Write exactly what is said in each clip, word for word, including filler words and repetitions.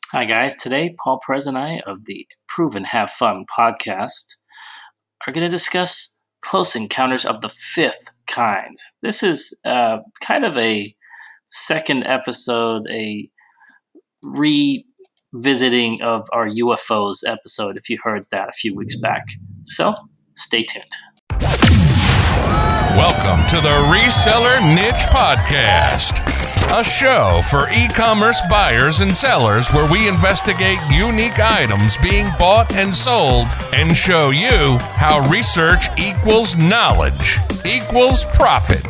Hi, guys. Today, Paul Perez and I of the Improve and Have Fun podcast are going to discuss Close Encounters of the Fifth Kind. This is uh, kind of a second episode, a revisiting of our U F Os episode, if you heard that a few weeks back. So, stay tuned. Welcome to the Reseller Niche Podcast, a show for e-commerce buyers and sellers where we investigate unique items being bought and sold and show you how research equals knowledge equals profit.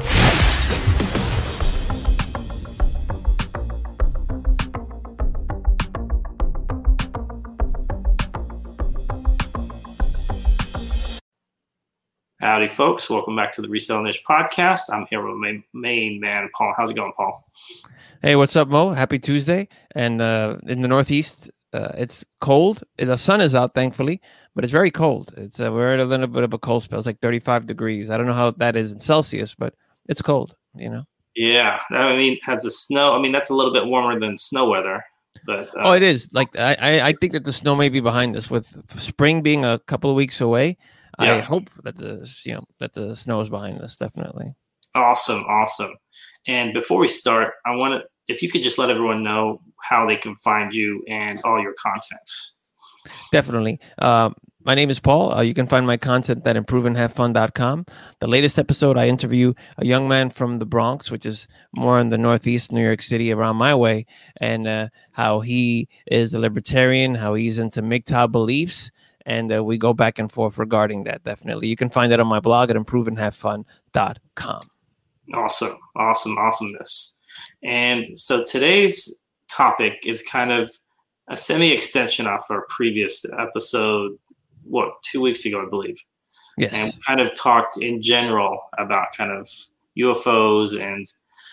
Howdy, folks. Welcome back to the Reseller Niche Podcast. I'm here with my main man, Paul. How's it going, Paul? Hey, what's up, Mo? Happy Tuesday. And uh, in the Northeast, uh, it's cold. The sun is out, thankfully, but it's very cold. It's uh, We're at a little bit of a cold spell. It's like thirty-five degrees. I don't know how that is in Celsius, but it's cold, you know? Yeah. I mean, has the snow, I mean, that's a little bit warmer than snow weather. But uh, Oh, it is. Like, I, I, I think that the snow may be behind us with spring being a couple of weeks away. Yeah. I hope that the you know that the snow is behind us. Definitely. Awesome, awesome. And before we start, I want to, if you could just let everyone know how they can find you and all your content. Definitely. Uh, my name is Paul. Uh, you can find my content at improve and have fun dot com. The latest episode, I interview a young man from the Bronx, which is more in the Northeast, New York City, around my way, and uh, how he is a libertarian, how he's into M G T O W beliefs. And uh, we go back and forth regarding that, definitely. You can find that on my blog at improve and have fun dot com. Awesome, awesome, awesomeness. And so today's topic is kind of a semi-extension off our previous episode, what, two weeks ago, I believe. Yes. And we kind of talked in general about kind of U F Os and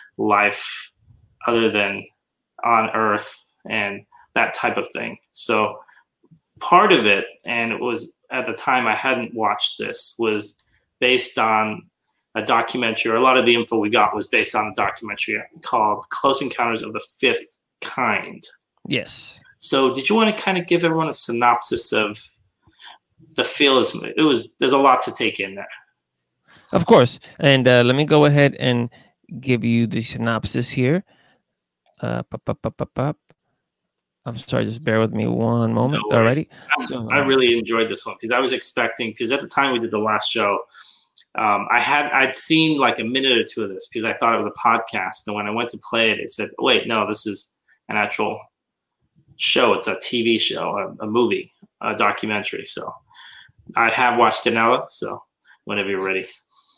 life other than on Earth and that type of thing. So part of it, and it was at the time I hadn't watched this, was based on a documentary, or a lot of the info we got was based on a documentary called Close Encounters of the Fifth Kind. Yes. So did you want to kind of give everyone a synopsis of the feel? It was, there's a lot to take in there. Of course. And uh, let me go ahead and give you the synopsis here. Uh, pop, pop, pop, pop, pop. I'm sorry, just bear with me one moment No already. I, I really enjoyed this one because I was expecting, because at the time we did the last show, um, I had, I'd seen like a minute or two of this because I thought it was a podcast. And when I went to play it, it said, oh, wait, no, this is an actual show. It's a T V show, a, a movie, a documentary. So I have watched it now. So whenever you're ready.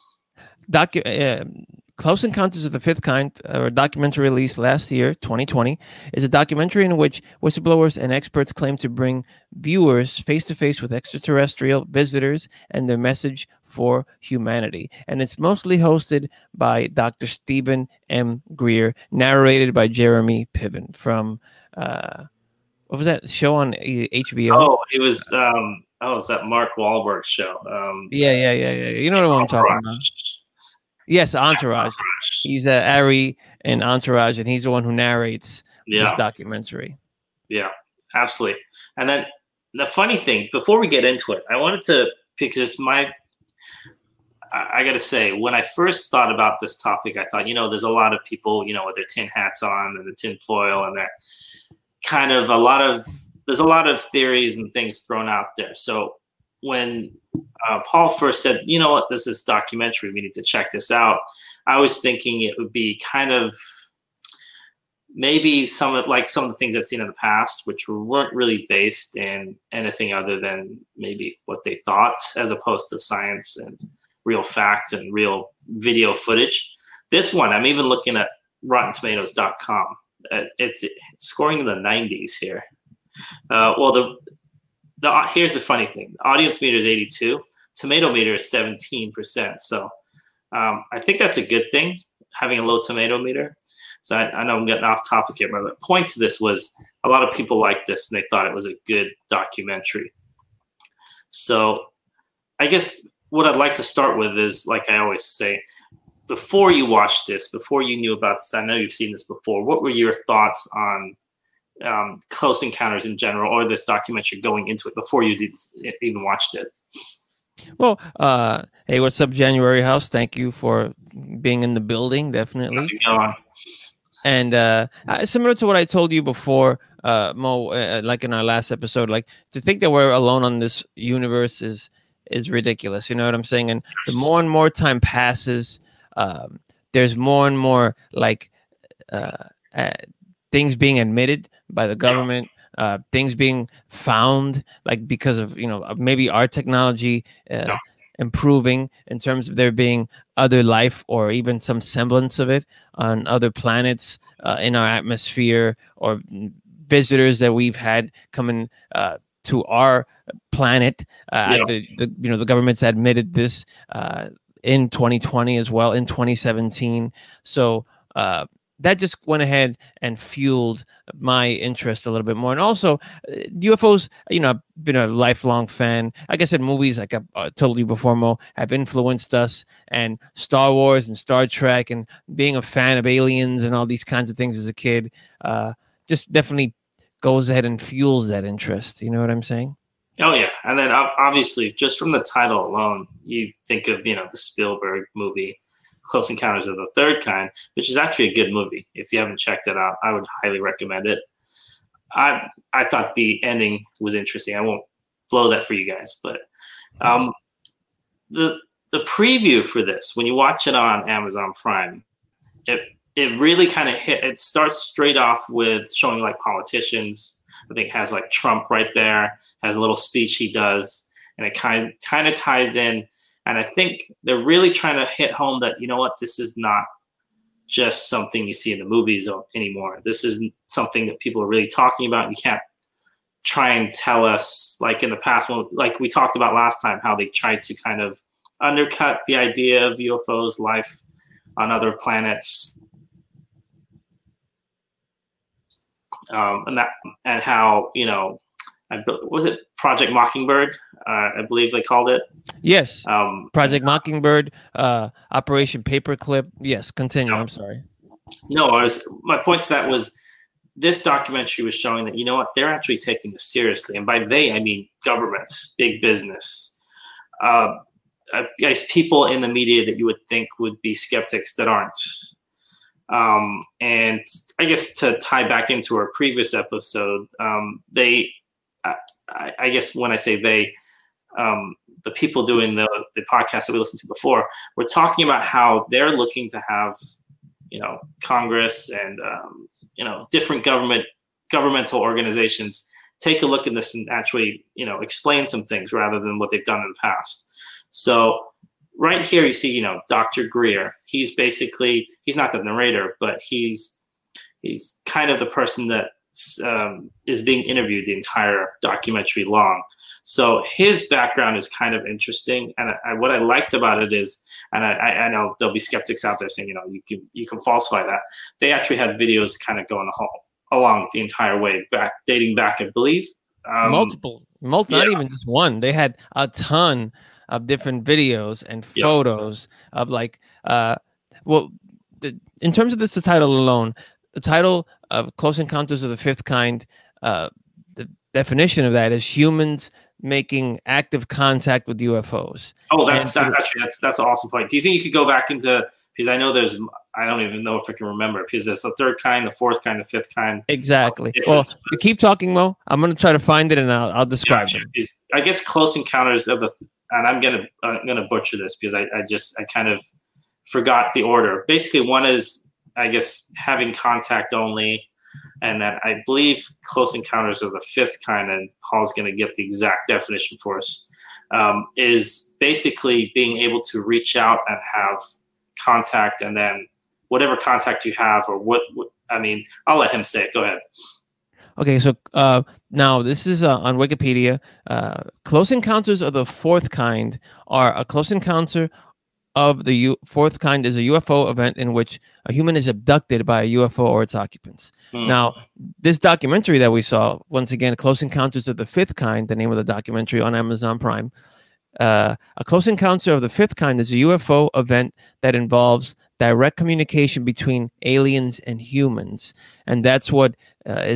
Docu- uh, Close Encounters of the Fifth Kind, a documentary released last year, twenty twenty, is a documentary in which whistleblowers and experts claim to bring viewers face-to-face with extraterrestrial visitors and their message for humanity. And it's mostly hosted by Doctor Stephen M. Greer, narrated by Jeremy Piven from, uh, what was that show on H B O? Oh, it was, um, oh, it's that Mark Wahlberg show. Um, yeah, yeah, yeah, yeah. You know what I'm talking about. Yes, Entourage. He's uh, Ari in Entourage, and he's the one who narrates yeah. this documentary. Yeah, absolutely. And then the funny thing, before we get into it, I wanted to, because my, I, I got to say, when I first thought about this topic, I thought, you know, there's a lot of people, you know, with their tin hats on and the tin foil, and they're kind of a lot of, there's a lot of theories and things thrown out there. So when uh, Paul first said, you know what, this is documentary, we need to check this out, I was thinking it would be kind of maybe some of like some of the things I've seen in the past, which weren't really based in anything other than maybe what they thought, as opposed to science and real facts and real video footage. This one, I'm even looking at rotten tomatoes dot com. It's, it's scoring in the nineties here. Uh, well, the The, here's the funny thing. The audience meter is eighty-two. Tomato meter is seventeen percent. So um, I think that's a good thing, having a low tomato meter. So I, I know I'm getting off topic here, but the point to this was a lot of people liked this and they thought it was a good documentary. So I guess what I'd like to start with is, like I always say, before you watched this, before you knew about this, I know you've seen this before, what were your thoughts on um, Close Encounters in general, or this documentary going into it before you did, even watched it? Well, uh, hey, what's up, January House? Thank you for being in the building, definitely. How's it going? And uh, similar to what I told you before, uh, Mo, uh, like in our last episode, like to think that we're alone on this universe is is ridiculous. You know what I'm saying? And the more and more time passes, um, there's more and more like uh, uh, things being admitted by the government. Uh, things being found, like because of, you know, maybe our technology uh, no. improving in terms of there being other life or even some semblance of it on other planets uh, in our atmosphere, or visitors that we've had coming uh, to our planet. Uh, yeah. the, the you know the government's admitted this uh, in twenty twenty as well, in twenty seventeen. So. Uh, That just went ahead and fueled my interest a little bit more. And also, uh, U F Os, you know, I've been a lifelong fan. Like I said, movies, like I uh, told you before, Mo, have influenced us. And Star Wars and Star Trek, and being a fan of aliens and all these kinds of things as a kid, uh, just definitely goes ahead and fuels that interest. You know what I'm saying? Oh, yeah. And then obviously, just from the title alone, you think of, you know, the Spielberg movie, Close Encounters of the Third Kind, which is actually a good movie. If you haven't checked it out, I would highly recommend it. I I thought the ending was interesting. I won't blow that for you guys, but um, the the preview for this, when you watch it on Amazon Prime, it it really kind of hit. It starts straight off with showing like politicians. I think it has like Trump right there, has a little speech he does, and it kind kind of ties in. And I think they're really trying to hit home that, you know what, this is not just something you see in the movies anymore. This is something that people are really talking about. You can't try and tell us, like in the past, like we talked about last time, how they tried to kind of undercut the idea of U F Os, life on other planets, um, and that, and how, you know, I, was it Project Mockingbird? Uh, I believe they called it. Yes. Um, Project Mockingbird, uh, Operation Paperclip. Yes. Continue. No. I'm sorry. No, I was, my point to that was this documentary was showing that, you know what, they're actually taking this seriously. And by they, I mean governments, big business, uh, I guess people in the media that you would think would be skeptics that aren't. Um, and I guess to tie back into our previous episode, um, they, I, I guess when I say they, um, the people doing the, the podcast that we listened to before, we're talking about how they're looking to have, you know, Congress and, um, you know, different government governmental organizations take a look at this and actually, you know, explain some things rather than what they've done in the past. So right here, you see, you know, Doctor Greer. He's basically, he's not the narrator, but he's he's kind of the person that um, is being interviewed the entire documentary long. So his background is kind of interesting. And I, what I liked about it is, and I, I know there'll be skeptics out there saying, you know, you can you can falsify that. They actually had videos kind of going along the entire way back, dating back, I believe. Um, multiple, multiple, yeah. Not even just one. They had a ton of different videos and photos yep. of like, uh, well, the, in terms of this, the title alone, the title of Close Encounters of the Fifth Kind, uh, the definition of that is humans making active contact with U F Os. Oh, that's that, actually that's that's an awesome point. Do you think you could go back into, because I know there's, I don't even know if I can remember, because there's the third kind, the fourth kind, the fifth kind. Exactly. Well, you keep talking, Mo. I'm going to try to find it and I'll, I'll describe yeah, it. I guess Close Encounters of the, and I'm gonna I'm gonna butcher this because I, I just I kind of forgot the order. Basically, one is, I guess, having contact only. And then I believe Close Encounters of the Fifth Kind, and Paul's going to get the exact definition for us, um, is basically being able to reach out and have contact, and then whatever contact you have, or what, what I mean, I'll let him say it. Go ahead. Okay, so uh, now this is uh, on Wikipedia. Uh, close Encounters of the Fourth Kind are a close encounter of the U- fourth kind is a U F O event in which a human is abducted by a U F O or its occupants. Hmm. Now, this documentary that we saw, once again, Close Encounters of the Fifth Kind, the name of the documentary on Amazon Prime, uh, a Close Encounter of the Fifth Kind is a U F O event that involves direct communication between aliens and humans. And that's what uh, is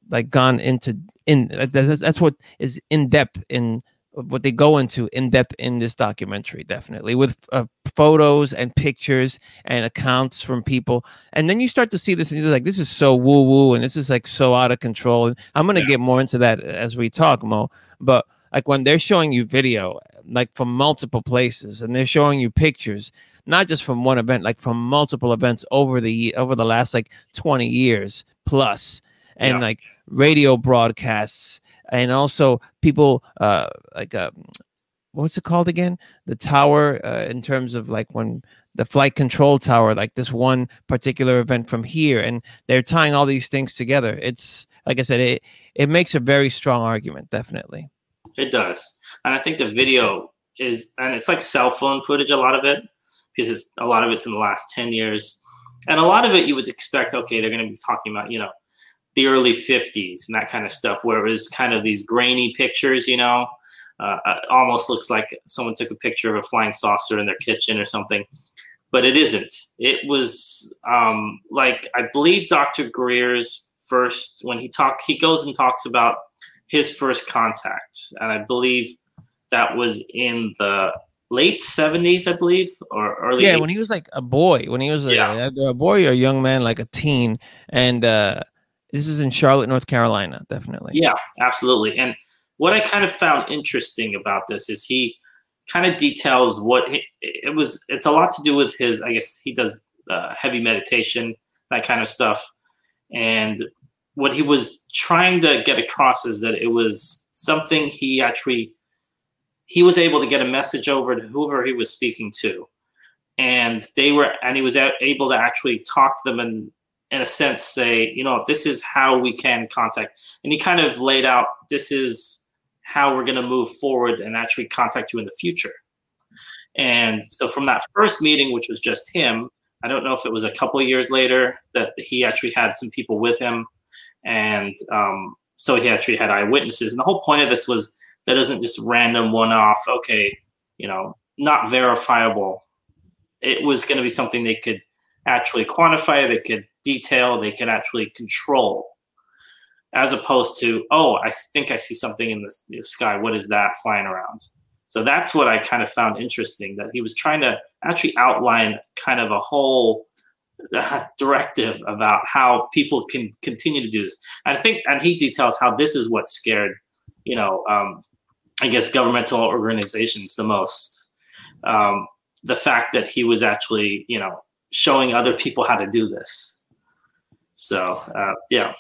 like gone into in that's, that's what is in depth in what they go into in depth in this documentary, definitely with uh, photos and pictures and accounts from people. And then you start to see this and you're like, this is so woo woo. And this is like so out of control. And I'm going to yeah. get more into that as we talk, Mo. But like when they're showing you video, like from multiple places, and they're showing you pictures, not just from one event, like from multiple events over the, over the last like twenty years plus, and yeah. like radio broadcasts. And also people uh, like, uh, what's it called again? The tower uh, in terms of like when the flight control tower, like this one particular event from here. And they're tying all these things together. It's like I said, it, it makes a very strong argument. Definitely. It does. And I think the video is, and it's like cell phone footage, a lot of it, because it's a lot of it's in the last ten years. And a lot of it you would expect, okay, they're going to be talking about, you know, the early fifties and that kind of stuff, where it was kind of these grainy pictures, you know, uh, almost looks like someone took a picture of a flying saucer in their kitchen or something, but it isn't. It was um, like, I believe Doctor Greer's first, when he talked, he goes and talks about his first contact. And I believe that was in the late seventies, I believe, or early. Yeah, eighties. when he was like a boy, when he was a, yeah. a boy or a young man, like a teen. And, uh, this is in Charlotte, North Carolina, definitely. Yeah, absolutely. And what I kind of found interesting about this is he kind of details what he, it was. It's a lot to do with his, I guess he does uh, heavy meditation, that kind of stuff. And what he was trying to get across is that it was something he actually, he was able to get a message over to whoever he was speaking to. And they were, and he was able to actually talk to them and, in a sense, say, you know, this is how we can contact. And he kind of laid out, this is how we're going to move forward and actually contact you in the future. And so from that first meeting, which was just him, I don't know if it was a couple of years later that he actually had some people with him. And um, so he actually had eyewitnesses. And the whole point of this was that isn't just random one-off, okay, you know, not verifiable. It was going to be something they could actually quantify, they could detail, they could actually control, as opposed to, oh, I think I see something in the, the sky. What is that flying around? So that's what I kind of found interesting, that he was trying to actually outline kind of a whole uh, directive about how people can continue to do this. And I think, and he details how this is what scared, you know, um, I guess governmental organizations the most. Um, the fact that he was actually, you know, showing other people how to do this. So, uh, yeah.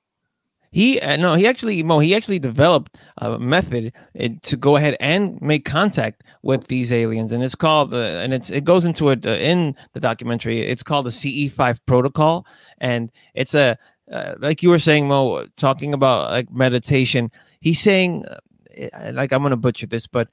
He uh, no, he actually Mo. He actually developed a method uh, to go ahead and make contact with these aliens, and it's called uh, and it's it goes into it uh, in the documentary. It's called the C E five protocol, and it's a uh, like you were saying, Mo, talking about like meditation. He's saying, uh, like I'm gonna butcher this, but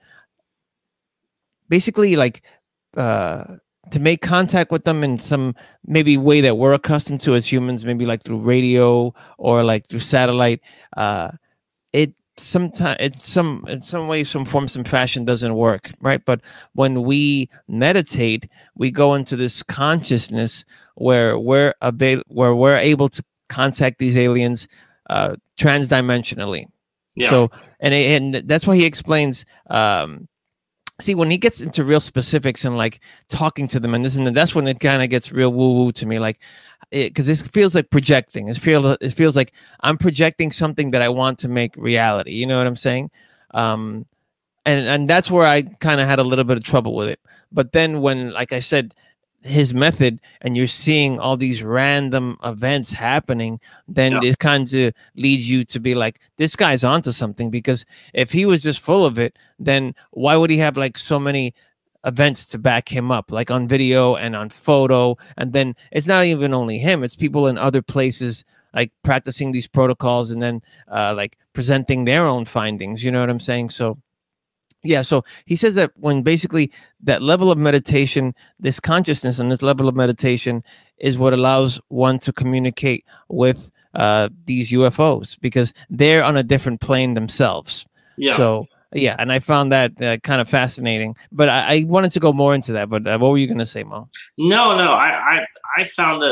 basically, like. Uh, to make contact with them in some maybe way that we're accustomed to as humans, maybe like through radio or like through satellite, uh, it sometimes it's some in some way, some form, some fashion doesn't work, right? But when we meditate, we go into this consciousness where we're aba- where we're able to contact these aliens uh, transdimensionally. Yeah. So and and that's why he explains. Um, See, when he gets into real specifics and like talking to them and this and that, that's when it kind of gets real woo woo to me. Like, because it, it feels like projecting. It feels it feels like I'm projecting something that I want to make reality. You know what I'm saying? Um, and and that's where I kind of had a little bit of trouble with it. But then when, like I said, his method and you're seeing all these random events happening, then yeah. it kind of leads you to be like, this guy's onto something, because if he was just full of it, then why would he have like so many events to back him up, like on video and on photo? And then it's not even only him, it's people in other places like practicing these protocols and then uh, like presenting their own findings. You know what I'm saying? So yeah, so he says that when basically that level of meditation, this consciousness and this level of meditation is what allows one to communicate with uh, these U F Os, because they're on a different plane themselves. Yeah. So, yeah, and I found that uh, kind of fascinating. But I, I wanted to go more into that. But uh, what were you going to say, Mo? No, no, I, I, I found that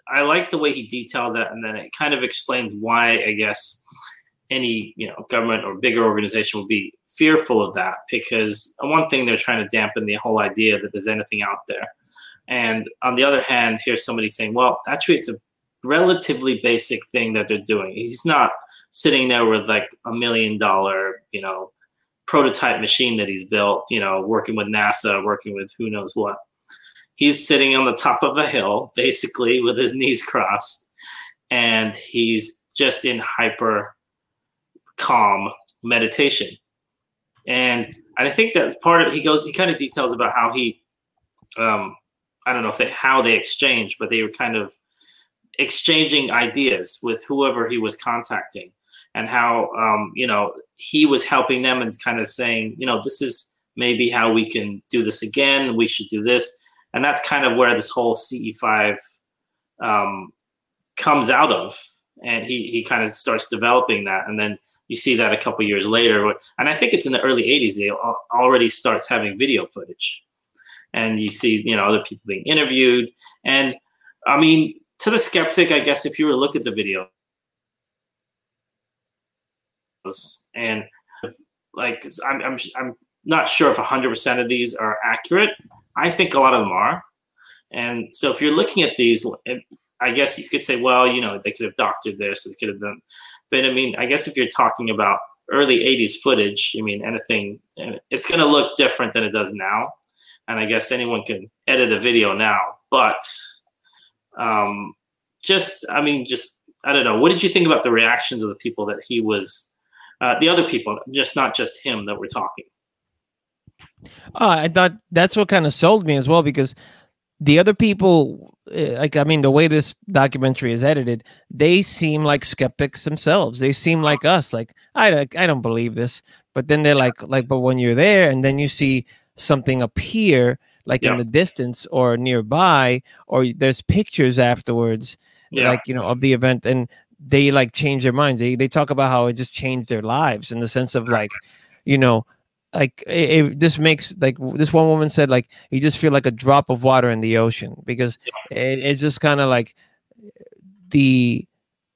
I like the way he detailed that, and then it kind of explains why, I guess, any you know government or bigger organization would be fearful of that, because on one thing they're trying to dampen the whole idea that there's anything out there, and on the other hand, here's somebody saying, well, actually, it's a relatively basic thing that they're doing. He's not sitting there with like a million dollar, you know, prototype machine that he's built, you know, working with NASA, working with who knows what. He's sitting on the top of a hill, basically, with his knees crossed, and he's just in hyper calm meditation. And I think that's part of, he goes, he kind of details about how he, um, I don't know if they, how they exchanged, but they were kind of exchanging ideas with whoever he was contacting, and how, um, you know, he was helping them and kind of saying, you know, this is maybe how we can do this again. We should do this. And that's kind of where this whole C E five um, comes out of. And he, he kind of starts developing that. And then you see that a couple years later. And I think it's in the early eighties, he already starts having video footage. And you see, you know, other people being interviewed. And I mean, to the skeptic, I guess if you were to look at the video, and like, I'm, I'm, I'm not sure if one hundred percent of these are accurate. I think a lot of them are. And so if you're looking at these, I guess you could say, well, you know, they could have doctored this, they could have done. But I mean, I guess if you're talking about early eighties footage, I mean, anything, it's going to look different than it does now. And I guess anyone can edit a video now. But um, just, I mean, just, I don't know. What did you think about the reactions of the people that he was, uh, the other people, just not just him that we're talking? Oh, I thought that's what kind of sold me as well, because the other people, like, I mean, the way this documentary is edited, they seem like skeptics themselves. They seem like us, like, I, I don't believe this. But then they're like, like, but when you're there and then you see something appear, like yeah. in the distance or nearby, or there's pictures afterwards, yeah. like, you know, of the event, and they like change their minds. They, they talk about how it just changed their lives in the sense of like, you know, like it, it this makes, like this one woman said, like you just feel like a drop of water in the ocean, because it, it's just kind of like the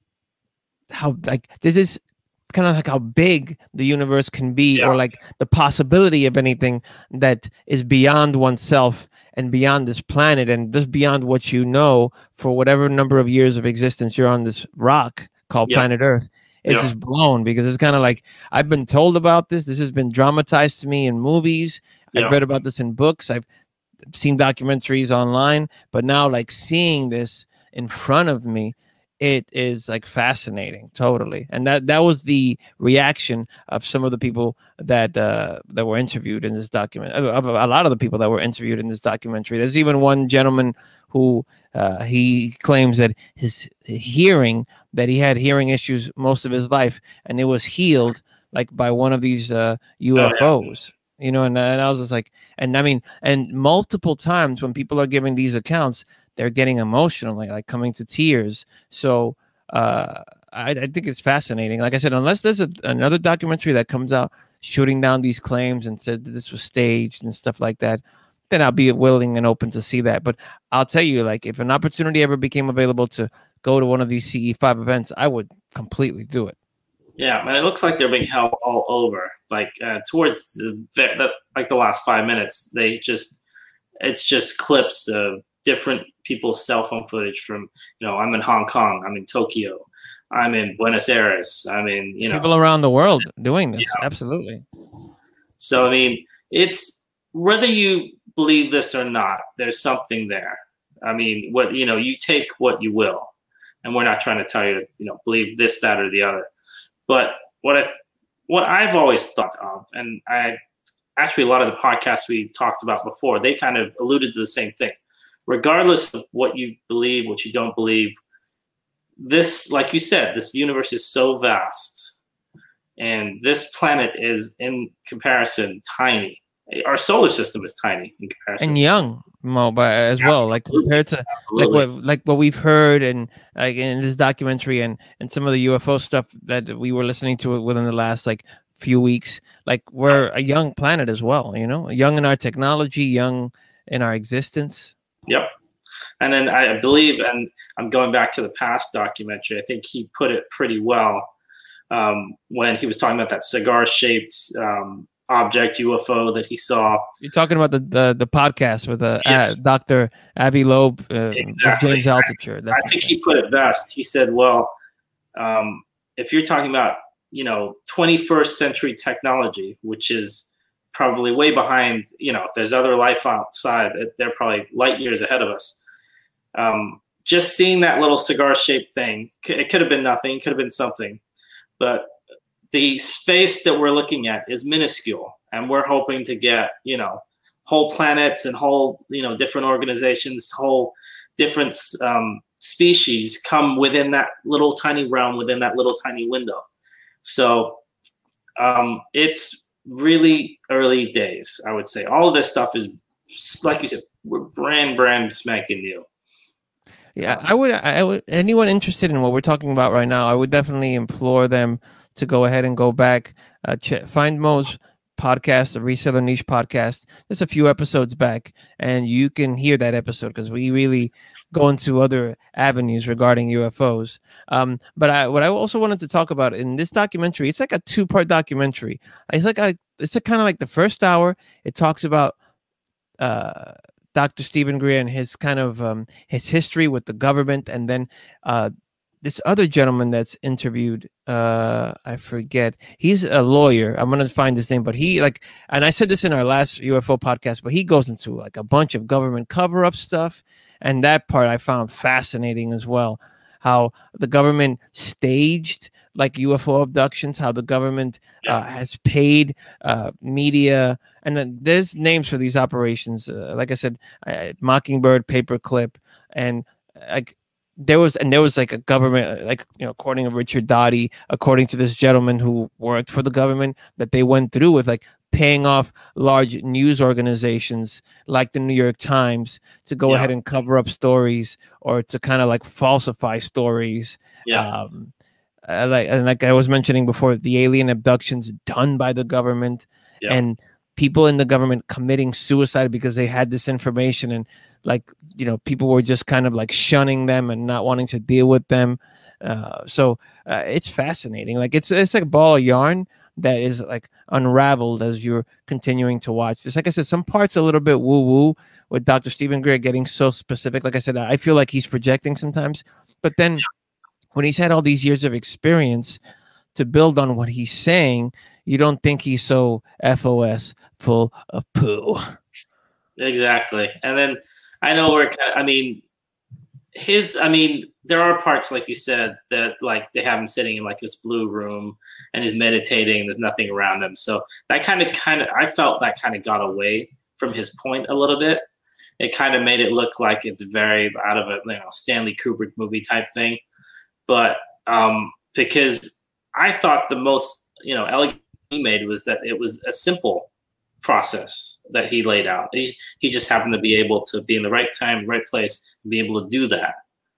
how like this is kind of like how big the universe can be, yeah. or like the possibility of anything that is beyond oneself and beyond this planet and just beyond what you know for whatever number of years of existence you're on this rock called yeah. planet Earth. It's yeah. just blown, because it's kind of like, I've been told about this. This has been dramatized to me in movies. Yeah. I've read about this in books. I've seen documentaries online, but now like seeing this in front of me, it is like fascinating, totally. And that that was the reaction of some of the people that uh, that were interviewed in this document. Of a lot of the people that were interviewed in this documentary. There's even one gentleman who uh, he claims that his hearing, that he had hearing issues most of his life, and it was healed like by one of these uh, U F Os. Oh, yeah. You know, and, and I was just like, and I mean, and multiple times when people are giving these accounts, they're getting emotional, like, like coming to tears. So uh, I, I think it's fascinating. Like I said, unless there's a, another documentary that comes out shooting down these claims and said that this was staged and stuff like that, then I'll be willing and open to see that. But I'll tell you, like, if an opportunity ever became available to go to one of these C E five events, I would completely do it. Yeah, man, it looks like they're being held all over. Like uh, towards the, the like the last five minutes, they just it's just clips of different people's cell phone footage from, you know, I'm in Hong Kong, I'm in Tokyo, I'm in Buenos Aires, I'm in, you know, people around the world doing this. Yeah. Absolutely. So I mean, it's whether you believe this or not, there's something there. I mean, what you know, you take what you will, and we're not trying to tell you, you know, believe this, that, or the other. But what I, what I've always thought of, and I actually a lot of the podcasts we talked about before, they kind of alluded to the same thing. Regardless of what you believe, what you don't believe, this, like you said, this universe is so vast, and this planet is, in comparison, tiny. Our solar system is tiny in comparison, and young, Mo, but as Absolutely. well, like compared to Absolutely. like what like what we've heard and like in this documentary and and some of the U F O stuff that we were listening to within the last like few weeks. Like we're a young planet as well, you know, young in our technology, young in our existence. Yep. And then I believe, and I'm going back to the past documentary, I think he put it pretty well um, when he was talking about that cigar-shaped um, object U F O that he saw. You're talking about the the, the podcast with uh, Yes. uh, Doctor Avi Loeb, uh, Exactly. James Altucher. I, I think he put it best. He said, well, um, if you're talking about, you know, twenty-first century technology, which is probably way behind, you know, if there's other life outside, they're probably light years ahead of us. Um, just seeing that little cigar-shaped thing, it could have been nothing, could have been something. But the space that we're looking at is minuscule, and we're hoping to get, you know, whole planets and whole, you know, different organizations, whole different um, species come within that little tiny realm, within that little tiny window. So um, it's really early days, I would say. All of this stuff is, like you said, we're brand, brand spanking new. Yeah, I would, I would, anyone interested in what we're talking about right now, I would definitely implore them to go ahead and go back, uh, ch- find Mo's podcast, the Reseller Niche podcast. There's a few episodes back, and you can hear that episode because we really go into other avenues regarding U F Os. Um, but I, what I also wanted to talk about in this documentary, it's like a two-part documentary. It's like a, it's a kind of like the first hour. It talks about uh, Doctor Steven Greer and his kind of um, his history with the government, and then uh, this other gentleman that's interviewed, uh, I forget. He's a lawyer. I'm gonna find his name, but he like, and I said this in our last U F O podcast, but he goes into like a bunch of government cover-up stuff, and that part I found fascinating as well. How the government staged like U F O abductions, how the government uh, has paid uh, media, and then there's names for these operations. Uh, like I said, uh, Mockingbird, Paperclip, and like there was, and there was like a government, like, you know, according to Richard Doty, according to this gentleman who worked for the government, that they went through with like paying off large news organizations like the New York Times to go Yeah. ahead and cover up stories or to kind of like falsify stories. Yeah. Um, uh, like and like I was mentioning before, the alien abductions done by the government, Yeah. and people in the government committing suicide because they had this information, and like, you know, people were just kind of like shunning them and not wanting to deal with them. Uh, so uh, it's fascinating. Like it's it's like a ball of yarn that is like unraveled as you're continuing to watch this. Like I said, some parts a little bit woo woo with Doctor Steven Greer getting so specific. Like I said, I feel like he's projecting sometimes, but then when he's had all these years of experience to build on what he's saying, you don't think he's so F O S full of poo. Exactly. And then I know we're, I mean, his, I mean, there are parts, like you said, that like they have him sitting in like this blue room and he's meditating and there's nothing around him. So that kind of, kind of, I felt that kind of got away from his point a little bit. It kind of made it look like it's very out of a, you know, Stanley Kubrick movie type thing. But um, because I thought the most, you know, elegant he made was that it was a simple process that he laid out. He, he just happened to be able to be in the right time, right place, and be able to do that.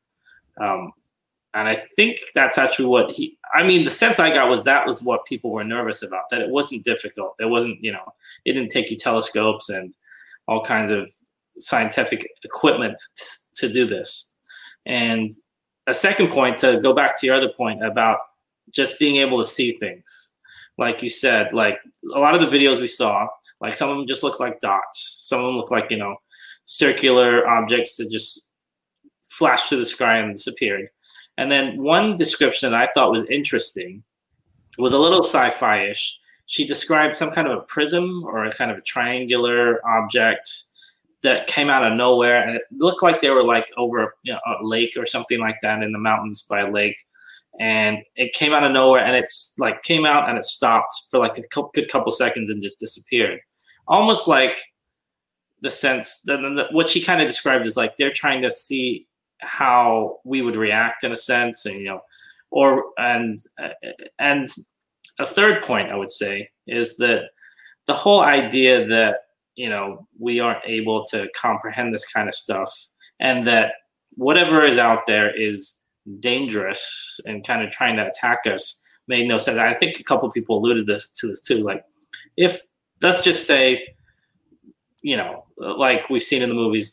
Um, and I think that's actually what he, I mean, the sense I got was that was what people were nervous about, that it wasn't difficult. It wasn't, you know, it didn't take you telescopes and all kinds of scientific equipment t- to do this. And a second point, to go back to your other point about just being able to see things. Like you said, like a lot of the videos we saw, like some of them just look like dots. Some of them look like, you know, circular objects that just flashed through the sky and disappeared. And then one description I thought was interesting was a little sci-fi-ish. She described some kind of a prism or a kind of a triangular object that came out of nowhere, and it looked like they were like over, you know, a lake or something like that in the mountains by a lake. And it came out of nowhere, and it's like came out and it stopped for like a couple, good couple seconds and just disappeared. Almost like the sense that what she kind of described is like they're trying to see how we would react in a sense, and, you know, or and and a third point I would say is that the whole idea that, you know, we aren't able to comprehend this kind of stuff, and that whatever is out there is dangerous and kind of trying to attack us made no sense. I think a couple of people alluded this to this too. Like, if let's just say, you know, like we've seen in the movies, that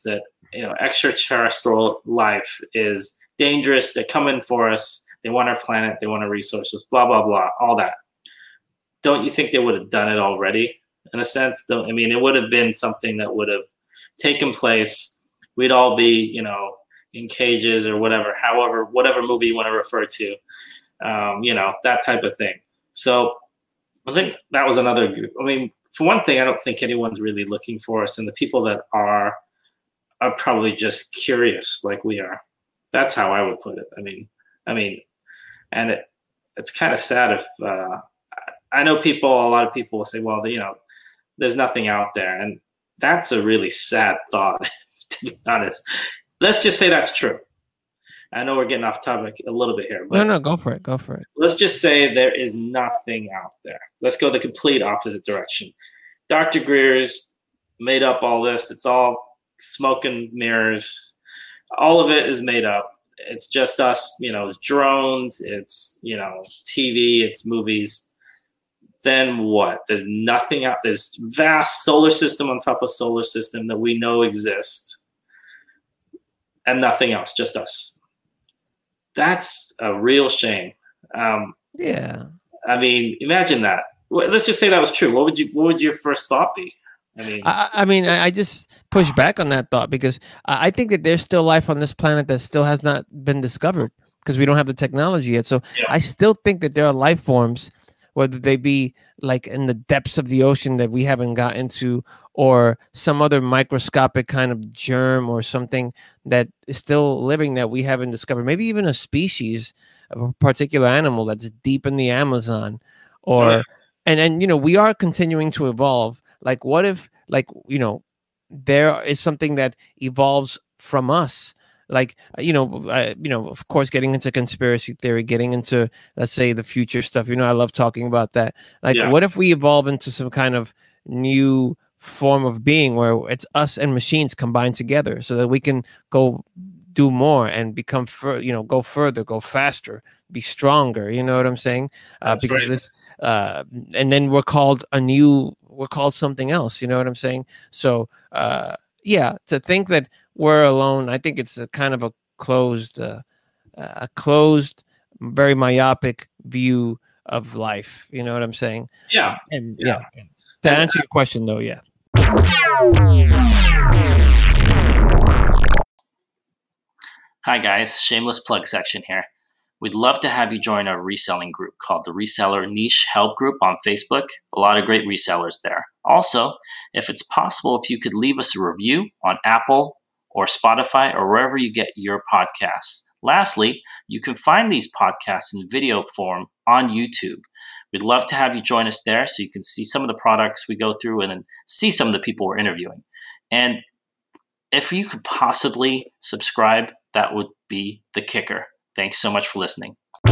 you know, extraterrestrial life is dangerous. They're coming for us. They want our planet. They want our resources, blah, blah, blah, all that. Don't you think they would have done it already in a sense? Don't, I mean, it would have been something that would have taken place. We'd all be, you know, in cages or whatever, however, whatever movie you want to refer to, um, you know, that type of thing. So I think that was another, I mean, for one thing, I don't think anyone's really looking for us, and the people that are, are probably just curious like we are. That's how I would put it. I mean, I mean, and it, it's kind of sad if, uh, I know people, a lot of people will say, well, you know, there's nothing out there. And that's a really sad thought, to be honest. Let's just say that's true. I know we're getting off topic a little bit here. But no, no, go for it. Go for it. Let's just say there is nothing out there. Let's go the complete opposite direction. Doctor Greer's made up all this. It's all smoke and mirrors. All of it is made up. It's just us, you know, it's drones, it's, you know, T V, it's movies. Then what? There's nothing out. There's vast solar system on top of solar system that we know exists, and nothing else, just us. That's a real shame. Um, yeah. I mean, imagine that. Let's just say that was true. What would you? What would your first thought be? I mean, I, I mean, I just push back on that thought because I think that there's still life on this planet that still has not been discovered because we don't have the technology yet. So yeah. I still think that there are life forms, whether they be like in the depths of the ocean that we haven't got into, or some other microscopic kind of germ or something that is still living that we haven't discovered. Maybe even a species of a particular animal that's deep in the Amazon, or, oh, yeah. and then, you know, we are continuing to evolve. Like, what if, like, you know, there is something that evolves from us? Like, you know, uh, you know, of course, getting into conspiracy theory, getting into, let's say, the future stuff. You know, I love talking about that. Like, yeah. what if we evolve into some kind of new form of being where it's us and machines combined together so that we can go do more and become, fur- you know, go further, go faster, be stronger. You know what I'm saying? Uh, That's because right. this, uh, and then we're called a new, we're called something else. You know what I'm saying? So, uh, yeah, to think that we're alone, I think it's a kind of a closed, uh, a closed, very myopic view of life. You know what I'm saying? Yeah. And yeah. yeah. To answer your question, though, yeah. Hi, guys. Shameless plug section here. We'd love to have you join our reselling group called the Reseller Niche Help Group on Facebook. A lot of great resellers there. Also, if it's possible, if you could leave us a review on Apple or Spotify or wherever you get your podcasts. Lastly, you can find these podcasts in video form on YouTube. We'd love to have you join us there so you can see some of the products we go through and then see some of the people we're interviewing. And if you could possibly subscribe, that would be the kicker. Thanks so much for listening.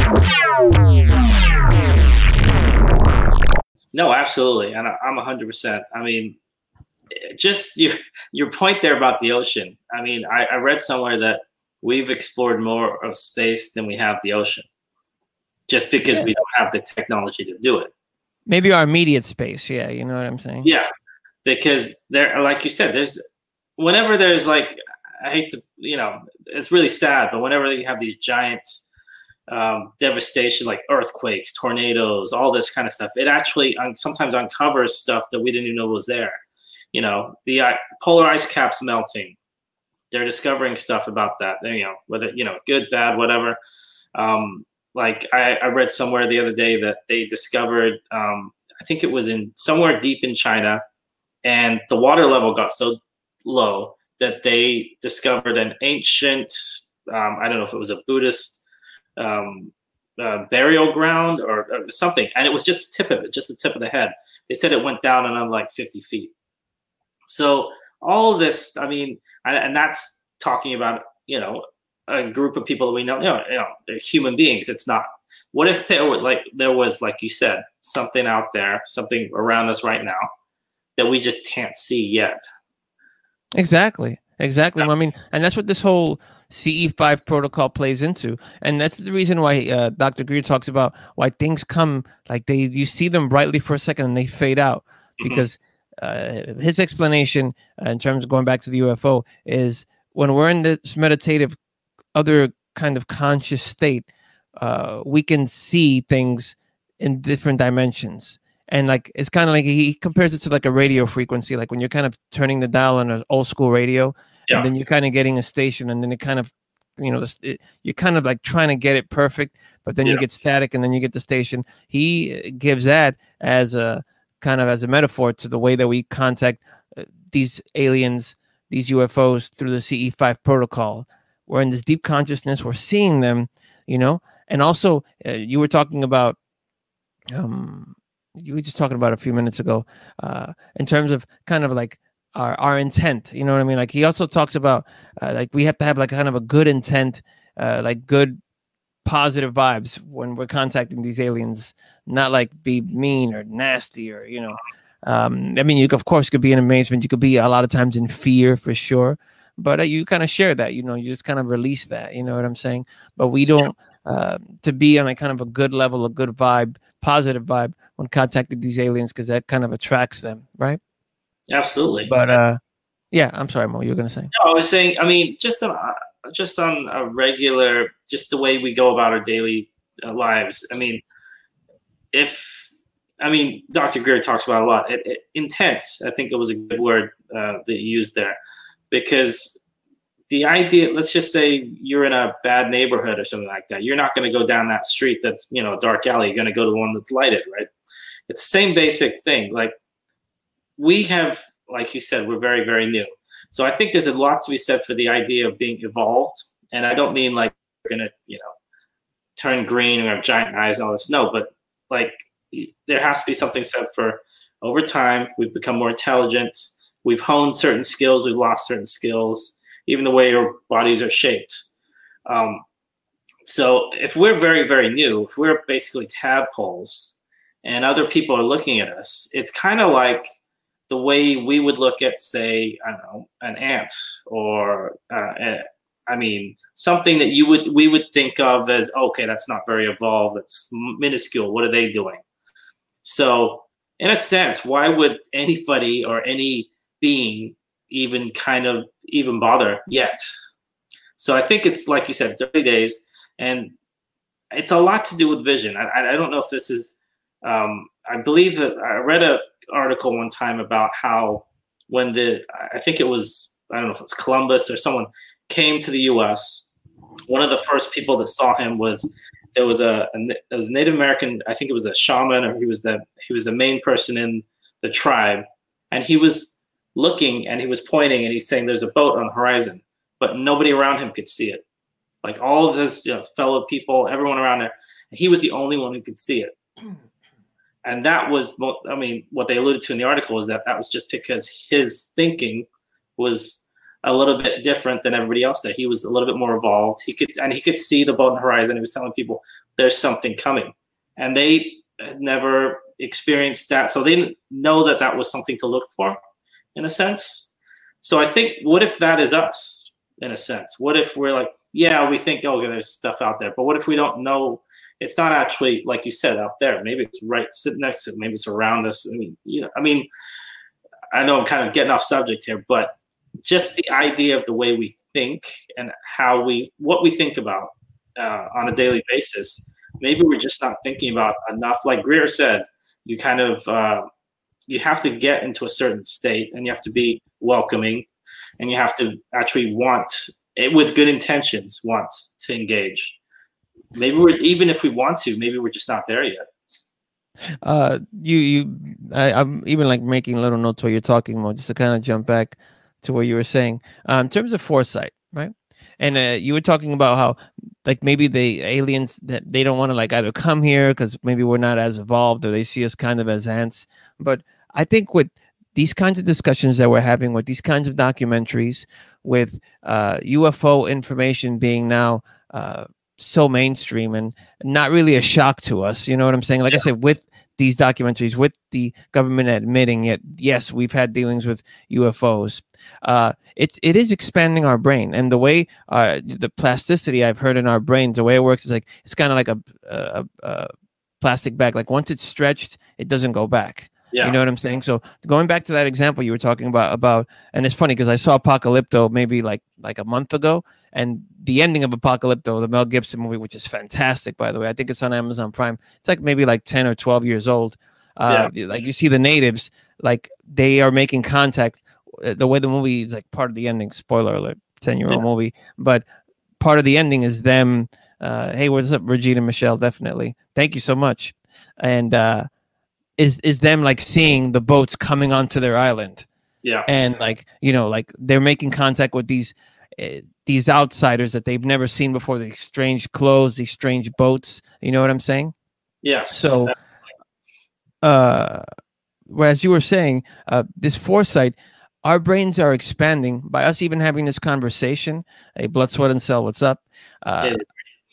No, absolutely. And I'm one hundred percent. I mean, just your, your point there about the ocean. I mean, I, I read somewhere that we've explored more of space than we have the ocean, just because yeah. we don't have the technology to do it. Maybe our immediate space. Yeah. You know what I'm saying? Yeah. Because there, like you said, there's, whenever there's like, I hate to, you know, it's really sad, but whenever you have these giant um, devastation, like earthquakes, tornadoes, all this kind of stuff, it actually un- sometimes uncovers stuff that we didn't even know was there. You know, the uh, polar ice caps melting. They're discovering stuff about that, you know, whether, you know, good, bad, whatever. Um, like I, I read somewhere the other day that they discovered, um, I think it was in somewhere deep in China, and the water level got so low that they discovered an ancient, um, I don't know if it was a Buddhist um, uh, burial ground or, or something. And it was just the tip of it, just the tip of the head. They said it went down another like fifty feet. So all of this, I mean, and, and that's talking about, you know, a group of people that we know, you know, you know, they're human beings. It's not, what if there were like, there was, like you said, something out there, something around us right now that we just can't see yet. Exactly. Exactly. Yeah. I mean, and that's what this whole C E five protocol plays into. And that's the reason why uh, Doctor Greer talks about why things come like they, you see them brightly for a second and they fade out, mm-hmm. because uh, his explanation uh, in terms of going back to the U F O is when we're in this meditative, other kind of conscious state, uh, we can see things in different dimensions. And like, it's kind of like, he compares it to like a radio frequency, like when you're kind of turning the dial on an old school radio, yeah. and then you're kind of getting a station, and then it kind of, you know, it, you're kind of like trying to get it perfect, but then yeah. you get static, and then you get the station. He gives that as a kind of as a metaphor to the way that we contact uh, these aliens, these U F Os through the C E five protocol. We're in this deep consciousness, we're seeing them, you know, and also uh, you were talking about, um, you were just talking about a few minutes ago, uh, in terms of kind of like our, our intent, you know what I mean? Like he also talks about uh, like we have to have like kind of a good intent, uh, like good positive vibes when we're contacting these aliens, not like be mean or nasty or, you know, um, I mean, you of course could be in amazement. You could be a lot of times in fear for sure, but uh, you kind of share that, you know, you just kind of release that, you know what I'm saying? But we don't, uh, to be on a kind of a good level, a good vibe, positive vibe when contacting these aliens, because that kind of attracts them, right? Absolutely. But uh, yeah, I'm sorry, Mo, you were gonna say? No, I was saying, I mean, just on, just on a regular, just the way we go about our daily uh, lives. I mean, if, I mean, Doctor Greer talks about a lot. It, it, intent, I think it was a good word uh, that you used there, because the idea, let's just say you're in a bad neighborhood or something like that. You're not going to go down that street that's, you know, a dark alley. You're going to go to the one that's lighted, right? It's the same basic thing. Like we have, like you said, we're very, very new. So I think there's a lot to be said for the idea of being evolved. And I don't mean like we're going to, you know, turn green and have giant eyes and all this. No, but like there has to be something said for over time, we've become more intelligent. We've honed certain skills. We've lost certain skills, even the way our bodies are shaped. Um, so if we're very, very new, if we're basically tadpoles and other people are looking at us, it's kind of like the way we would look at, say, I don't know, an ant or, uh, a, I mean, something that you would we would think of as, okay, that's not very evolved. That's minuscule. What are they doing? So in a sense, why would anybody or any being even kind of even bother yet? So I think it's like you said, it's early days, and it's a lot to do with vision. I, I don't know if this is, um, I believe that I read an article one time about how when the, I think it was, I don't know if it was Columbus or someone came to the U S, one of the first people that saw him was, there was a, a it was Native American, I think it was a shaman, or he was the, he was the main person in the tribe. And he was looking and he was pointing and he's saying there's a boat on the horizon, but nobody around him could see it. Like all of his, you know, fellow people, everyone around there, and he was the only one who could see it. And that was, I mean, what they alluded to in the article is that that was just because his thinking was a little bit different than everybody else there. He was a little bit more evolved. He could, and he could see the boat on the horizon. He was telling people there's something coming, and they had never experienced that. So they didn't know that that was something to look for in a sense. So I think, what if that is us in a sense? What if we're like, yeah, we think, oh, there's stuff out there, but what if we don't know? It's not actually, like you said, out there. Maybe it's right sitting next to it. Maybe it's around us. I mean, you know, I mean, I know I'm kind of getting off subject here, but just the idea of the way we think and how we, what we think about uh, on a daily basis, maybe we're just not thinking about enough. Like Greer said, you kind of, uh, you have to get into a certain state, and you have to be welcoming, and you have to actually want it with good intentions, want to engage. Maybe we're, even if we want to, maybe we're just not there yet. Uh, you, you, I, I'm even like making little notes while you're talking, Mo, just to kind of jump back to what you were saying. Uh, in terms of foresight, right? And uh, you were talking about how, like, maybe the aliens, that they don't want to like either come here because maybe we're not as evolved, or they see us kind of as ants. But I think with these kinds of discussions that we're having, with these kinds of documentaries, with uh, U F O information being now uh, so mainstream and not really a shock to us, you know what I'm saying? Like yeah. I said, with these documentaries, with the government admitting it, yes, we've had dealings with U F Os. Uh, it it is expanding our brain, and the way uh, the plasticity I've heard in our brains, the way it works is like it's kind of like a, a, a plastic bag. Like once it's stretched, it doesn't go back. You know what I'm saying? So going back to that example you were talking about, about, and it's funny because I saw Apocalypto maybe like like a month ago, and the ending of Apocalypto, the Mel Gibson movie, which is fantastic, by the way. I think it's on Amazon Prime. It's like maybe like ten or twelve years old. Uh, yeah. Like you see the natives, like they are making contact. The way the movie is like part of the ending, spoiler alert, ten-year-old yeah. movie, but part of the ending is them. Uh, hey, what's up, Regina Michelle? Definitely. Thank you so much. And uh, is is them like seeing the boats coming onto their island. Yeah. And like, you know, like they're making contact with these uh, these outsiders that they've never seen before, these strange clothes, these strange boats. You know what I'm saying? Yes. So, uh, as you were saying, uh, this foresight, our brains are expanding by us even having this conversation. Hey, Blood, Sweat, and Cell, what's up? Uh, yeah.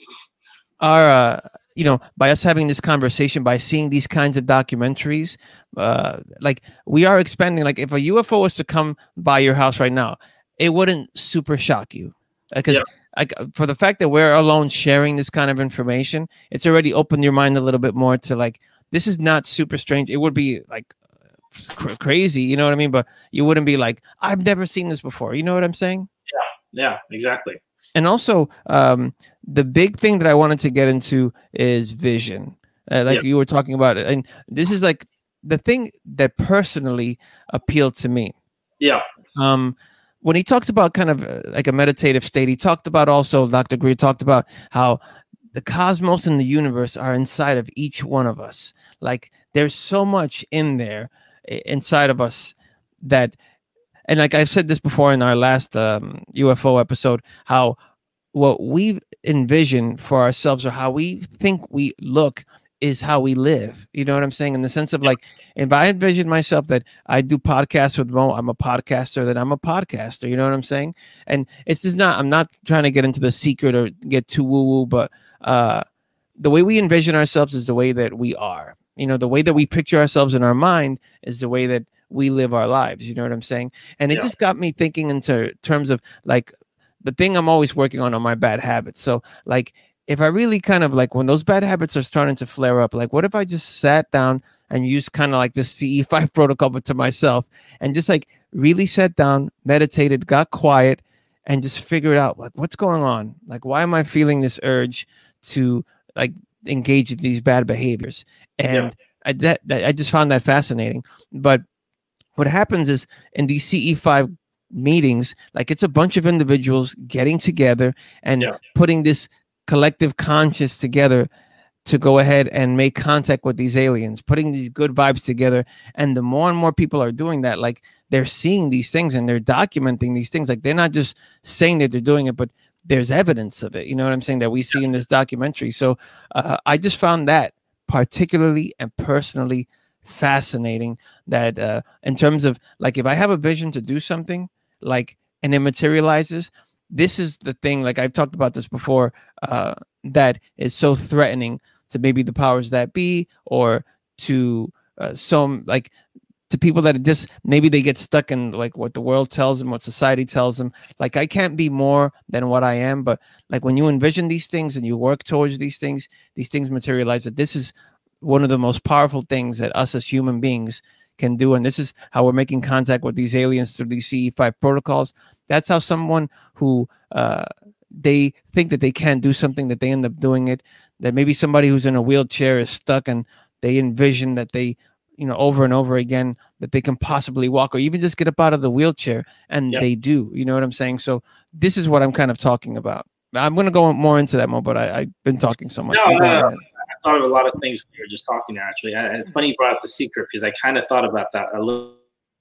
Our, uh, you know, by us having this conversation, by seeing these kinds of documentaries, uh, like we are expanding. Like if a U F O was to come by your house right now, it wouldn't super shock you, because yeah. like for the fact that we're alone sharing this kind of information, it's already opened your mind a little bit more to like, this is not super strange. It would be like cr- crazy, you know what I mean? But you wouldn't be like, I've never seen this before. You know what I'm saying? Yeah, yeah, exactly. And also, um, the big thing that I wanted to get into is vision, uh, like yep. you were talking about it. And this is like the thing that personally appealed to me. Yeah. Um, when he talks about kind of uh, like a meditative state, he talked about also, Doctor Greer talked about how the cosmos and the universe are inside of each one of us. Like there's so much in there inside of us that, and like I've said this before in our last um, U F O episode, how what we envision for ourselves or how we think we look is how we live. You know what I'm saying? In the sense of like, if I envision myself that I do podcasts with Mo, I'm a podcaster, then I'm a podcaster. You know what I'm saying? And it's just not, I'm not trying to get into the secret or get too woo woo, but uh, the way we envision ourselves is the way that we are. You know, the way that we picture ourselves in our mind is the way that we live our lives. You know what I'm saying? And it yeah. just got me thinking into terms of like the thing I'm always working on, on my bad habits. So like, if I really kind of like when those bad habits are starting to flare up, like what if I just sat down and used kind of like this C E five protocol, but to myself, and just like really sat down, meditated, got quiet, and just figured out like what's going on? Like, why am I feeling this urge to like engage in these bad behaviors? And yeah. I, that, that, I just found that fascinating. But what happens is in these C E five meetings, like it's a bunch of individuals getting together and yeah. putting this collective conscious together to go ahead and make contact with these aliens, putting these good vibes together. And the more and more people are doing that, like they're seeing these things and they're documenting these things. Like they're not just saying that they're doing it, but there's evidence of it. You know what I'm saying? That we see in this documentary. So uh, I just found that particularly and personally fascinating, that uh, in terms of like, if I have a vision to do something like, and it materializes, this is the thing, like I've talked about this before, uh, that is so threatening to maybe the powers that be, or to uh, some like to people that are just maybe they get stuck in like what the world tells them, what society tells them. Like I can't be more than what I am, but like when you envision these things and you work towards these things, these things materialize. That this is one of the most powerful things that us as human beings can do, and this is how we're making contact with these aliens through these C E five protocols. That's how someone who uh, they think that they can't do something, that they end up doing it. That maybe somebody who's in a wheelchair is stuck and they envision that they, you know, over and over again, that they can possibly walk or even just get up out of the wheelchair, and yep. they do. You know what I'm saying? So this is what I'm kind of talking about. I'm going to go more into that more, but I, I've been talking so much. No, no, no. I thought of a lot of things when you were just talking there, actually. And it's funny you brought up The Secret, because I kind of thought about that a little.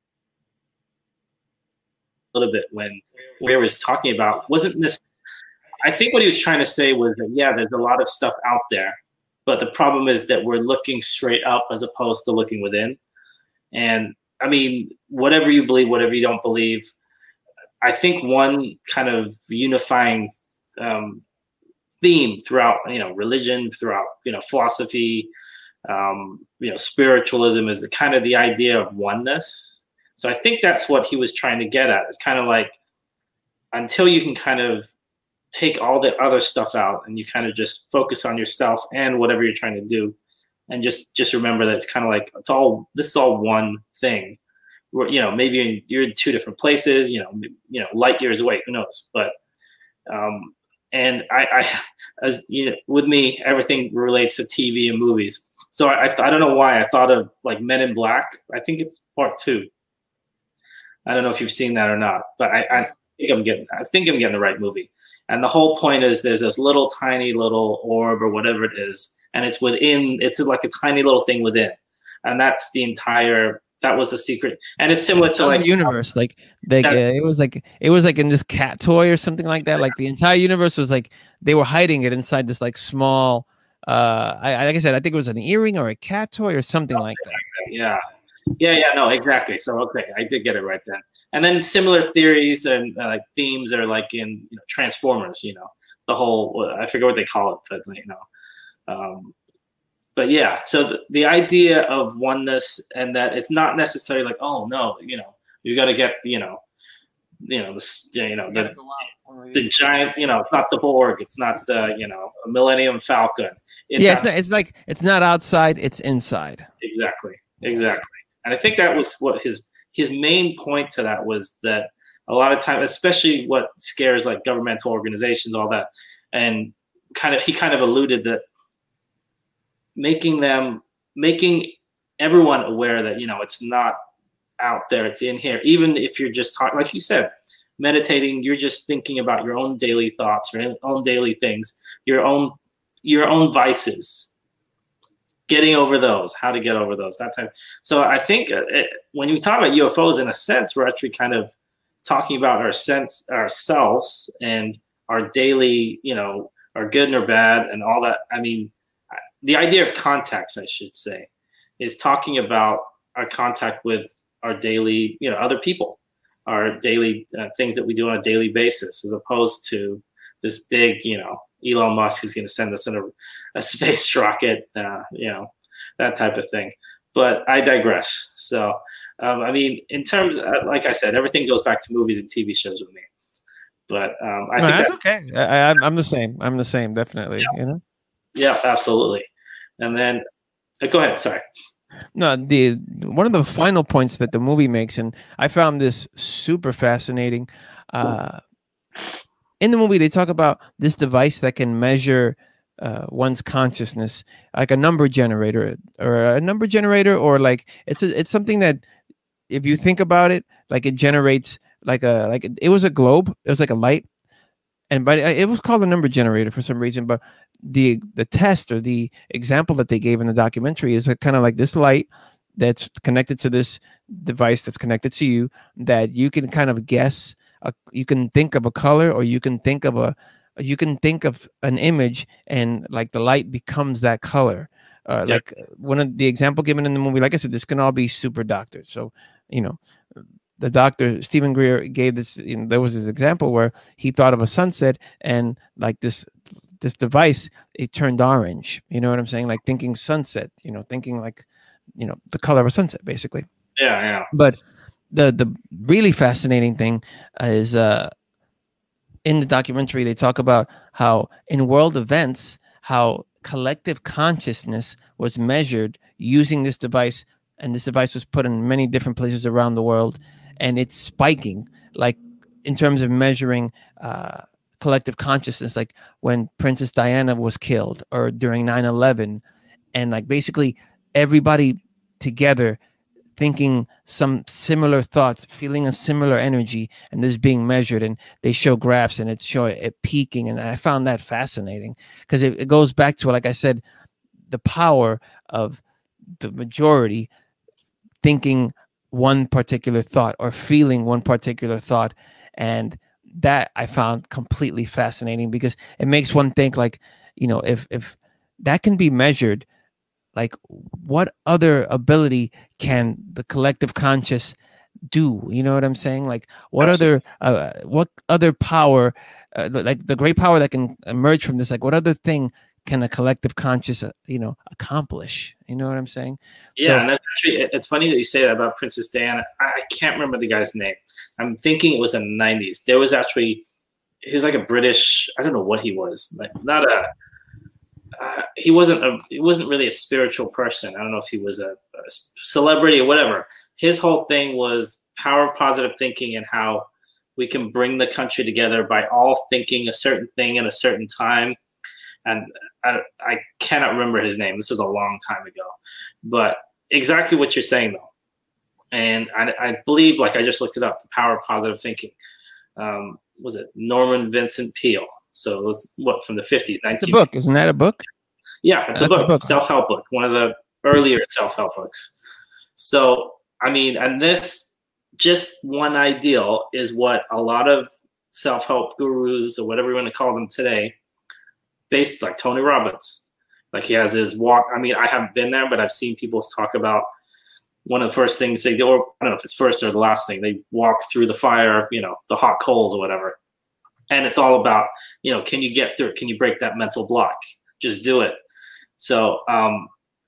little bit when Ware was talking about, wasn't this, I think what he was trying to say was that, yeah, there's a lot of stuff out there, but the problem is that we're looking straight up as opposed to looking within. And I mean, whatever you believe, whatever you don't believe, I think one kind of unifying um, theme throughout, you know, religion, throughout, you know, philosophy, um, you know, spiritualism is the kind of the idea of oneness. So I think that's what he was trying to get at. It's kind of like, until you can kind of take all the other stuff out and you kind of just focus on yourself and whatever you're trying to do, and just just remember that it's kind of like it's all this is all one thing. Where, you know, maybe you're in two different places. You know, you know, light years away. Who knows? But um, and I, I as you know, with me, everything relates to T V and movies. So I, I I don't know why I thought of like Men in Black. I think it's part two. I don't know if you've seen that or not, but I, I think I'm getting I think I'm getting the right movie. And the whole point is there's this little tiny little orb or whatever it is, and it's within. It's like a tiny little thing within, and that's the entire. That was the secret, and it's similar to like the universe. Like, like uh, it was like it was like in this cat toy or something like that. Like the entire universe was like they were hiding it inside this like small. Uh, I like I said, I think it was an earring or a cat toy or something like that. Yeah, yeah, yeah. No, exactly. So okay, I did get it right then. And then similar theories and uh, like themes are like in you know, Transformers. You know, the whole I forget what they call it, but you know. Um, But yeah, so the, the idea of oneness and that it's not necessarily like, oh no, you know, you got to get, you know, you know, the, you know, the, the giant, you know, it's not the Borg, it's not the, you know, Millennium Falcon. It's yeah, it's, not, it's like it's not outside, it's inside. Exactly, exactly. And I think that was what his his main point to that was that a lot of time, especially what scares like governmental organizations, all that, and kind of he kind of alluded that. Making them, making everyone aware that, you know, it's not out there, it's in here. Even if you're just talking, like you said, meditating, you're just thinking about your own daily thoughts, your own daily things, your own, your own vices, getting over those, how to get over those, that type. So I think it, when you talk about U F Os, in a sense, we're actually kind of talking about our sense, ourselves and our daily, you know, our good or bad and all that. I mean, the idea of context, I should say, is talking about our contact with our daily, you know, other people, our daily uh, things that we do on a daily basis, as opposed to this big, you know, Elon Musk is going to send us in a, a space rocket, uh, you know, that type of thing. But I digress. So, um, I mean, in terms, of, like I said, everything goes back to movies and T V shows with me. But um, I no, think that's that, okay. I, I'm the same. I'm the same, definitely. Yeah. You know. Yeah, absolutely. And then, uh, go ahead. Sorry. No, the one of the final points that the movie makes, and I found this super fascinating. Uh, in the movie, they talk about this device that can measure uh, one's consciousness, like a number generator, or a number generator, or like it's a, it's something that, if you think about it, like it generates like a like it was a globe. It was like a light. And but it was called a number generator for some reason. But the the test or the example that they gave in the documentary is kind of like this light that's connected to this device that's connected to you, that you can kind of guess. A, you can think of a color, or you can think of a you can think of an image, and like the light becomes that color. Uh, Yep. Like one of the example given in the movie, like I said, this can all be super doctored. So you know. The doctor, Stephen Greer, gave this, you know, there was this example where he thought of a sunset, and like this this device, it turned orange. You know what I'm saying? Like thinking sunset, you know, thinking like, you know, the color of a sunset, basically. Yeah, yeah. But the the really fascinating thing is uh, in the documentary, they talk about how in world events, how collective consciousness was measured using this device, and this device was put in many different places around the world. And it's spiking, like in terms of measuring uh, collective consciousness, like when Princess Diana was killed, or during nine eleven, and like basically everybody together thinking some similar thoughts, feeling a similar energy, and this being measured, and they show graphs and it's showing it peaking. And I found that fascinating because it, it goes back to, like I said, the power of the majority thinking one particular thought or feeling one particular thought. And that I found completely fascinating, because it makes one think like, you know, if if that can be measured, like what other ability can the collective conscious do? You know what I'm saying? Like what Absolutely. other uh, what other power, uh, like the great power that can emerge from this, like what other thing can a collective conscious, uh, you know, accomplish? You know what I'm saying? Yeah, so, and that's actually, it's funny that you say that about Princess Diana. I, I can't remember the guy's name. I'm thinking it was in the nineties. There was actually, he was like a British, I don't know what he was, like not a, uh, he wasn't a he wasn't really a spiritual person. I don't know if he was a, a celebrity or whatever. His whole thing was power of positive thinking and how we can bring the country together by all thinking a certain thing at a certain time. And I, I cannot remember his name. This is a long time ago, but exactly what you're saying though. And I, I believe, like I just looked it up, the power of positive thinking. Um, was it Norman Vincent Peale? So it was what, from the fifties, nineties. It's a book, isn't that a book? Yeah, it's a book, a book, self-help book, one of the earlier self-help books. So, I mean, and this, just one ideal is what a lot of self-help gurus or whatever you want to call them today, based like Tony Robbins. Like he has his walk. I mean, I haven't been there, but I've seen people talk about one of the first things they do, or I don't know if it's first or the last thing, they walk through the fire, you know, the hot coals or whatever. And it's all about, you know, can you get through it? Can you break that mental block? Just do it. So, um,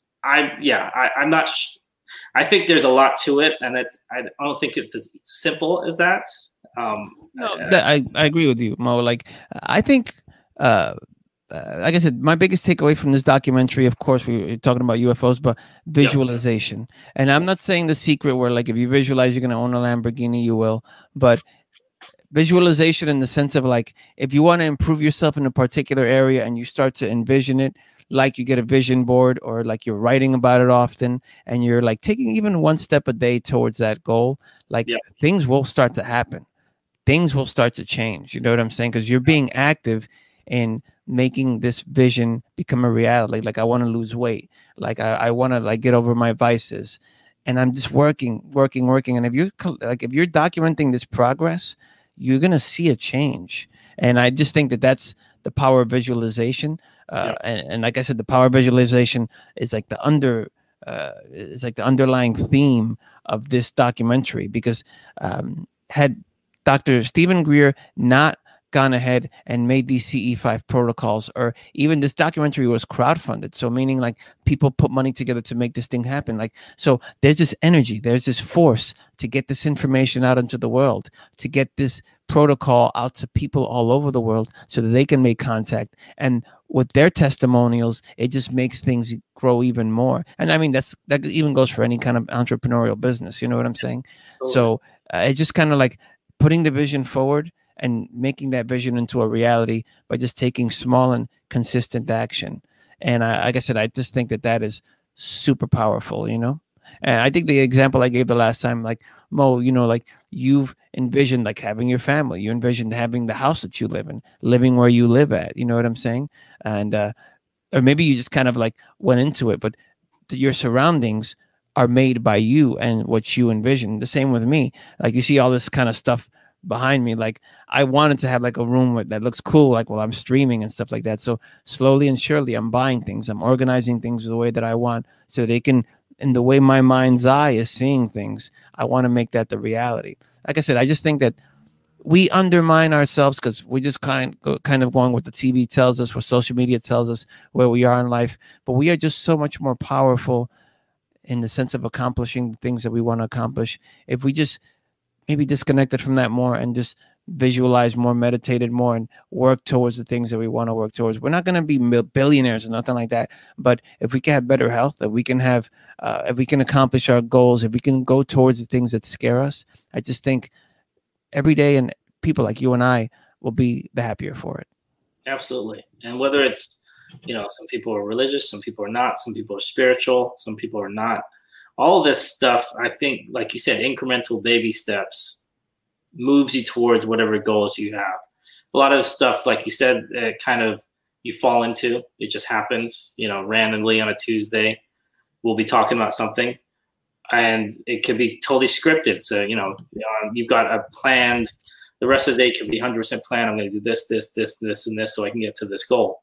I, yeah, I, I'm not, sh- I think there's a lot to it. And it's, I don't think it's as simple as that. Um, no, that, I, I agree with you, Mo. Like, I think, uh, Uh, like I said, my biggest takeaway from this documentary, of course, we were talking about U F Os, but visualization. Yep. And I'm not saying the secret where, like, if you visualize you're going to own a Lamborghini, you will. But visualization in the sense of, like, if you want to improve yourself in a particular area and you start to envision it, like you get a vision board or like you're writing about it often and you're, like, taking even one step a day towards that goal, like, yep. things will start to happen. Things will start to change. You know what I'm saying? Because you're being active in making this vision become a reality. Like, I want to lose weight. Like, I, I want to, like, get over my vices. And I'm just working, working, working. And if you're like, if you're documenting this progress, you're going to see a change. And I just think that that's the power of visualization. Uh, yeah. and, and like I said, the power of visualization is like the under, uh, is like the underlying theme of this documentary, because um, had Doctor Stephen Greer not gone ahead and made these C E five protocols, or even this documentary was crowdfunded. So meaning, like, people put money together to make this thing happen. Like, so there's this energy, there's this force to get this information out into the world, to get this protocol out to people all over the world so that they can make contact. And with their testimonials, it just makes things grow even more. And I mean, that's, that even goes for any kind of entrepreneurial business. You know what I'm saying? Totally. So uh, it's just kind of like putting the vision forward and making that vision into a reality by just taking small and consistent action. And I, like I said, I just think that that is super powerful, you know? And I think the example I gave the last time, like, Mo, you know, like, you've envisioned, like, having your family, you envisioned having the house that you live in, living where you live at, you know what I'm saying? And, uh, or maybe you just kind of, like, went into it, but th- your surroundings are made by you and what you envision. The same with me. Like, you see all this kind of stuff behind me. Like, I wanted to have, like, a room that looks cool, like, while I'm streaming and stuff like that. So slowly and surely I'm buying things. I'm organizing things the way that I want, so they can, in the way my mind's eye is seeing things, I want to make that the reality. Like I said, I just think that we undermine ourselves because we just kind kind of going what the T V tells us, what social media tells us, where we are in life. But we are just so much more powerful in the sense of accomplishing the things that we want to accomplish if we just maybe disconnected from that more and just visualize more, meditated more, and work towards the things that we want to work towards. We're not going to be billionaires or nothing like that, but if we can have better health, if we can have, uh, if we can accomplish our goals, if we can go towards the things that scare us, I just think every day, and people like you and I will be the happier for it. Absolutely. And whether it's, you know, some people are religious, some people are not, some people are spiritual, some people are not. All this stuff, I think, like you said, incremental baby steps moves you towards whatever goals you have. A lot of stuff, like you said, it kind of you fall into. It just happens, you know, randomly on a Tuesday. We'll be talking about something, and it could be totally scripted. So, you know, you've got a planned, the rest of the day could be one hundred percent planned. I'm going to do this, this, this, this, and this so I can get to this goal.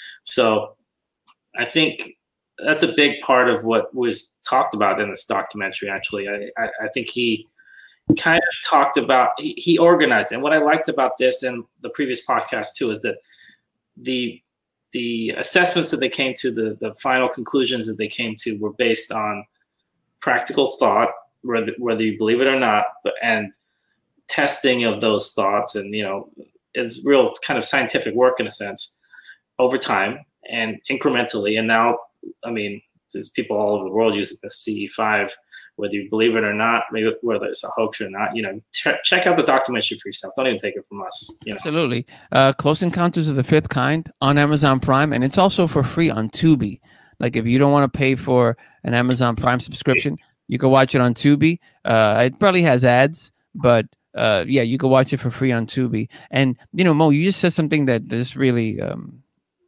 So I think that's a big part of what was talked about in this documentary, actually. I, I, I think he kind of talked about, he, he organized. And what I liked about this and the previous podcast too, is that the the assessments that they came to, the, the final conclusions that they came to were based on practical thought, whether, whether you believe it or not, but and testing of those thoughts. And, you know, it's real kind of scientific work in a sense over time. and incrementally. And now, I mean, there's people all over the world using the C E five, whether you believe it or not, maybe whether it's a hoax or not. You know, t- check out the documentary for yourself. Don't even take it from us. You know? Absolutely. Uh, Close Encounters of the Fifth Kind on Amazon Prime, and it's also for free on Tubi. Like if you don't want to pay for an Amazon Prime subscription, you can watch it on Tubi. Uh, it probably has ads, but uh, yeah, you can watch it for free on Tubi. And you know, Mo, you just said something that this really um,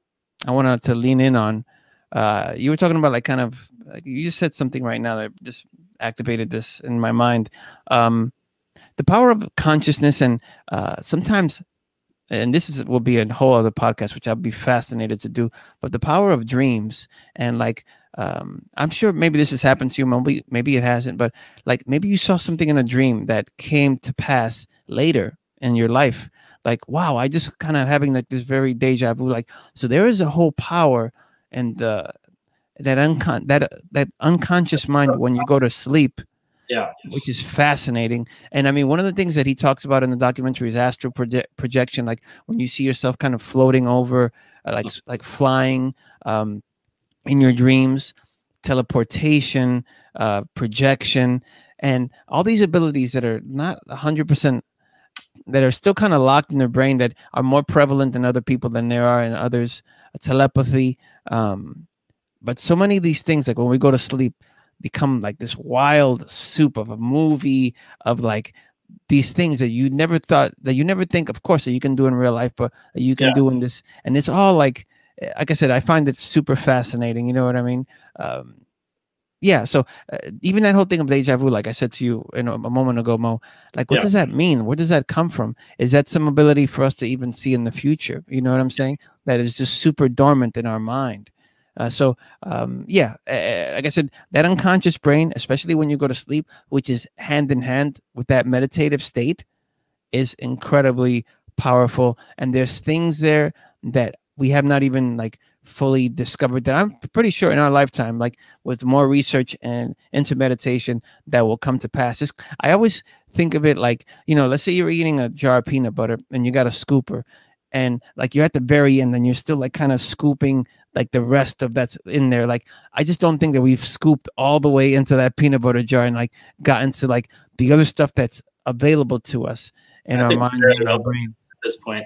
I wanted to lean in on. Uh, you were talking about like kind of like, you just said something right now that just activated this in my mind. Um, the power of consciousness, and uh, sometimes, and this is will be a whole other podcast, which I'll be fascinated to do. But the power of dreams, and like um, I'm sure maybe this has happened to you, maybe maybe it hasn't, but like maybe you saw something in a dream that came to pass later in your life. Like, wow, I just kind of having like this very deja vu. Like, so there is a whole power. And uh, that uncon that that unconscious mind when you go to sleep, yeah, which is fascinating. And I mean, one of the things that he talks about in the documentary is astral proje- projection, like when you see yourself kind of floating over, uh, like like flying um, in your dreams, teleportation, uh, projection, and all these abilities that are not a hundred percent, that are still kind of locked in their brain, that are more prevalent in other people than there are in others. Telepathy. Um, but so many of these things, like when we go to sleep, become like this wild soup of a movie of like these things that you never thought, that you never think, of course, that you can do in real life, but you can yeah. do in this. And it's all like, like I said, I find it super fascinating. You know what I mean? Um, yeah. So uh, even that whole thing of deja vu, like I said to you you know, a moment ago, Mo, like what yeah. does that mean? Where does that come from? Is that some ability for us to even see in the future? You know what I'm saying? That is just super dormant in our mind. Uh, so, um, yeah, uh, like I said, that unconscious brain, especially when you go to sleep, which is hand in hand with that meditative state, is incredibly powerful. And there's things there that we have not even like fully discovered, that I'm pretty sure in our lifetime, like with more research and into meditation, that will come to pass. Just, I always think of it like, you know, let's say you're eating a jar of peanut butter and you got a scooper, and like you're at the very end and you're still like kind of scooping like the rest of that's in there. Like, I just don't think that we've scooped all the way into that peanut butter jar and like gotten to like the other stuff that's available to us in I our mind and our brain at this point.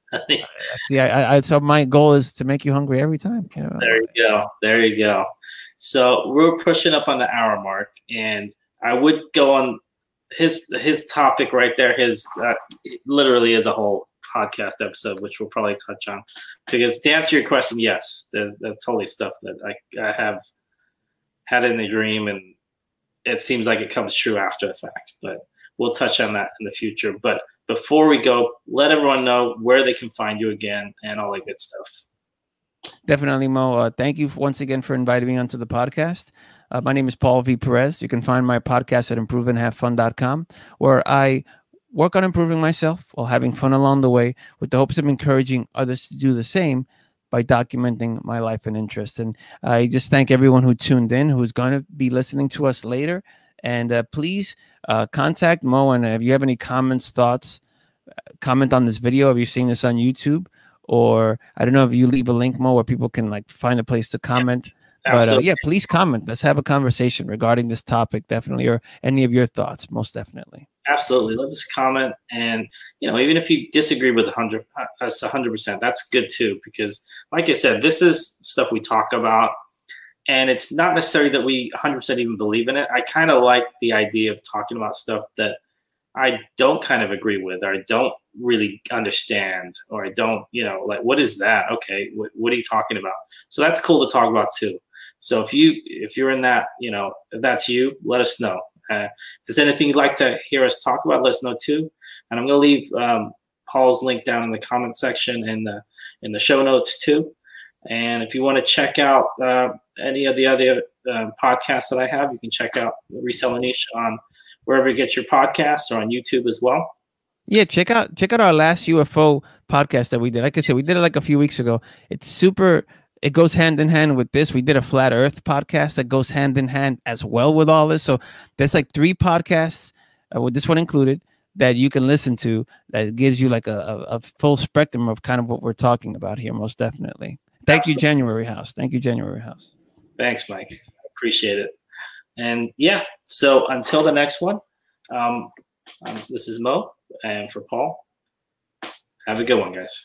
Yeah, I, I, so my goal is to make you hungry every time. You know? There you go. There you go. So we're pushing up on the hour mark, and I would go on his his topic right there. His uh, literally is a whole podcast episode, which we'll probably touch on. Because to answer your question, yes, there's there's totally stuff that I, I have had in the dream, and it seems like it comes true after the fact. But we'll touch on that in the future. But before we go, let everyone know where they can find you again and all that good stuff. Definitely, Mo. Uh, thank you once again for inviting me onto the podcast. Uh, my name is Paul V. Perez. You can find my podcast at improve and have fun dot com, where I work on improving myself while having fun along the way, with the hopes of encouraging others to do the same by documenting my life and interests. And I just thank everyone who tuned in, who's going to be listening to us later. And uh, please uh, contact Mo. And if you have any comments, thoughts, comment on this video. Have you seen this on YouTube? Or I don't know if you leave a link, Mo, where people can like find a place to comment. Yeah, but uh, yeah, please comment. Let's have a conversation regarding this topic, definitely, or any of your thoughts, most definitely. Absolutely. Let us comment. And, you know, even if you disagree with one hundred, us one hundred percent, that's good too. Because like I said, this is stuff we talk about. And it's not necessarily that we one hundred percent even believe in it. I kind of like the idea of talking about stuff that I don't kind of agree with, or I don't really understand, or I don't, you know, like, what is that? Okay, what, what are you talking about? So that's cool to talk about too. So if you if you're in that, you know, if that's you, let us know. Uh, if there's anything you'd like to hear us talk about, let us know too. And I'm going to leave um, Paul's link down in the comment section and the in the show notes too. And if you want to check out uh, any of the other uh, podcasts that I have, you can check out Reseller Niche on wherever you get your podcasts, or on YouTube as well. Yeah, check out check out our last U F O podcast that we did. Like I said, we did it like a few weeks ago. It's super. It goes hand in hand with this. We did a Flat Earth podcast that goes hand in hand as well with all this. So there's like three podcasts, uh, with this one included, that you can listen to that gives you like a, a, a full spectrum of kind of what we're talking about here, most definitely. thank you, January House. Thank you, January House. Thanks, Mike. Appreciate it. And yeah, so until the next one, um, um, this is Mo, and for Paul, have a good one, guys.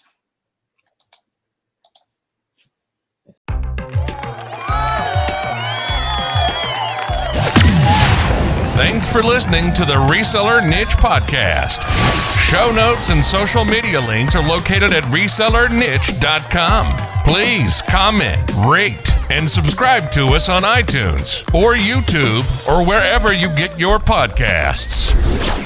Thanks for listening to the Reseller Niche Podcast. Show notes and social media links are located at reseller niche dot com. Please comment, rate, and subscribe to us on iTunes or YouTube or wherever you get your podcasts.